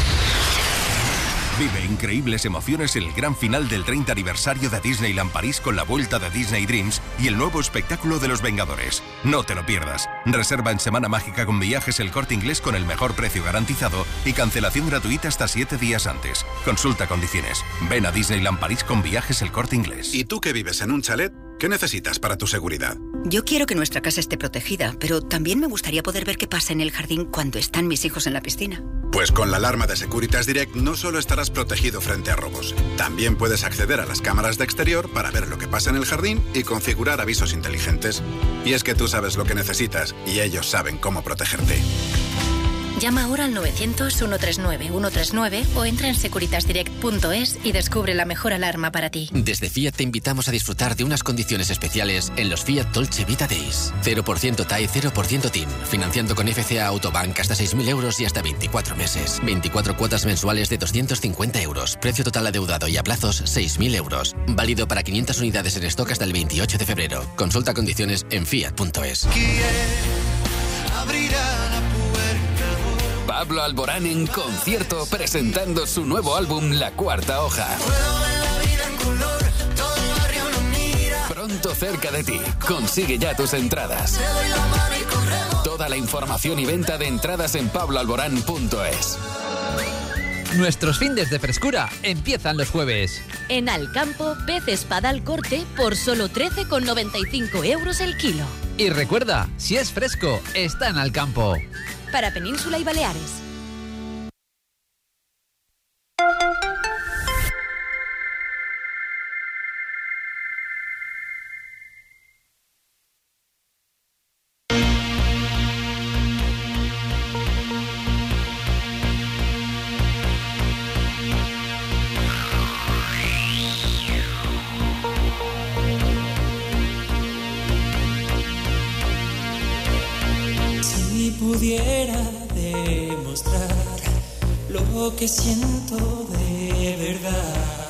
Vive increíbles emociones en el gran final del treinta aniversario de Disneyland París con la vuelta de Disney Dreams y el nuevo espectáculo de los Vengadores. No te lo pierdas. Reserva en Semana Mágica con Viajes El Corte Inglés con el mejor precio garantizado y cancelación gratuita hasta siete días antes. Consulta condiciones. Ven a Disneyland París con Viajes El Corte Inglés. ¿Y tú que vives en un chalet? ¿Qué necesitas para tu seguridad? Yo quiero que nuestra casa esté protegida, pero también me gustaría poder ver qué pasa en el jardín cuando están mis hijos en la piscina. Pues con la alarma de Securitas Direct no solo estarás protegido frente a robos, también puedes acceder a las cámaras de exterior para ver lo que pasa en el jardín y configurar avisos inteligentes. Y es que tú sabes lo que necesitas y ellos saben cómo protegerte. Llama ahora al novecientos, ciento treinta y nueve, ciento treinta y nueve o entra en securitas direct punto es y descubre la mejor alarma para ti. Desde Fiat te invitamos a disfrutar de unas condiciones especiales en los Fiat Dolce Vita Days. cero por ciento T A E, cero por ciento T I N. Financiando con F C A Autobank hasta seis mil euros y hasta veinticuatro meses. veinticuatro cuotas mensuales de doscientos cincuenta euros. Precio total adeudado y a plazos seis mil euros. Válido para quinientas unidades en stock hasta el veintiocho de febrero. Consulta condiciones en fiat punto es. Pablo Alborán en concierto presentando su nuevo álbum La Cuarta Hoja. Pronto cerca de ti. Consigue ya tus entradas. Toda la información y venta de entradas en pablo alborán punto es. Nuestros findes de frescura empiezan los jueves. En Alcampo, pez espada al corte por solo trece con noventa y cinco euros el kilo. Y recuerda, si es fresco, está en Alcampo. Para Península y Baleares. Pudiera demostrar lo que siento de verdad,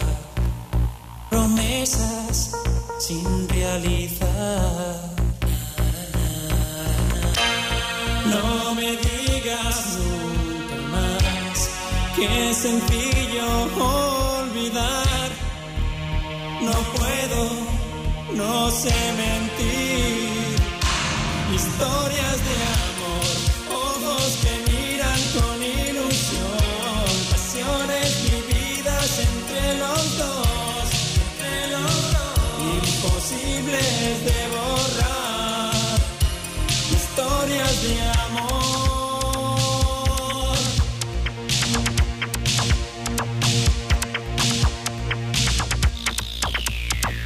promesas sin realizar. No me digas nunca más que es sencillo olvidar. No puedo, no sé mentir. Historias de amor, ojos que miran con ilusión, pasiones vividas entre los dos, entre los dos, imposibles de borrar. Historias de amor.